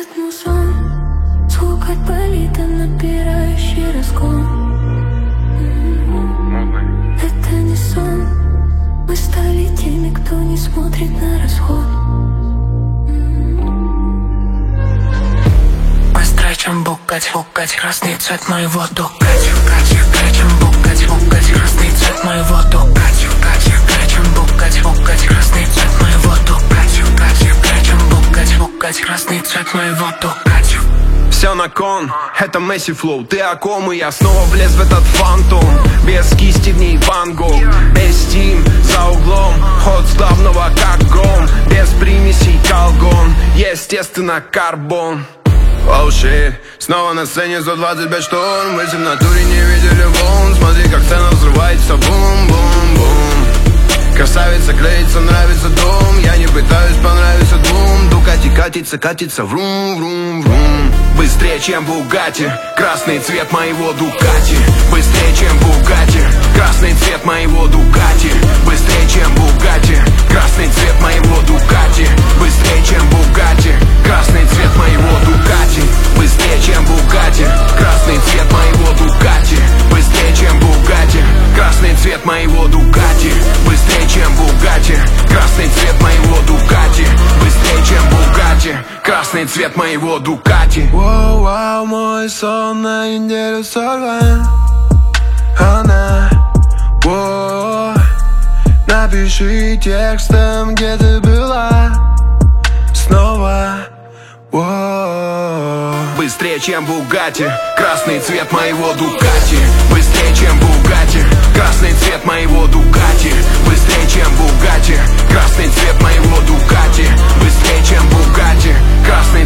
Этот музон, звук от болида, набирающий разгон. Это не сон, мы стали теми, кто не смотрит на расход. Быстрее, чем Бугатти, Бугатти, красный цвет моего Дугатти, быстрее, чем Бугатти, Бугатти, красный цвет моего Дугатти, быстрее, чем Бугатти, Бугатти, красный цвет моего Дугатти, быстрее, чем Бугатти, Бугатти, красный цвет моего Дугатти. Все на кон, это Месси флоу. Ты о ком, и я снова влез в этот фантом. Без кисти в ней Ван Гог, без тим за углом. Ход с главного как гром, без примесей колгон. Естественно карбон. Оу, shit, снова на сцене 125 шторм. Мы в натуре не видели волн. Смотри, как сцена взрывается, бум-бум-бум. Красавица клеится, нравится дом. Я не пытаюсь понравиться двум. Дукати катится, катится, врум-врум-врум. Быстрее, чем Бугатти, красный цвет моего Дукати. Быстрее, чем Бугатти, красный цвет моего Дукати. Быстрее, чем Бугатти, красный цвет моего Дукати. Быстрее, чем Бугатти, красный цвет моего Дукати. Быстрее, чем Бугатти, красный цвет моего Дукати. Быстрее, чем Бугатти, красный цвет моего Дукати. Быстрее, чем Бугатти, красный цвет моего Дукати. Быстрее, чем Бугатти, красный цвет моего Дукати. Воу-вау, мой сон на неделю сорван. Она, воу, напиши текстом, где ты была. Снова, воу. Быстрее, чем Бугатти, красный цвет моего Дукати. Быстрее, чем Бугатти, красный цвет моего Дукати. Быстрее, чем Бугатти, красный цвет моего Дукати. Быстрее, чем Бугатти, красный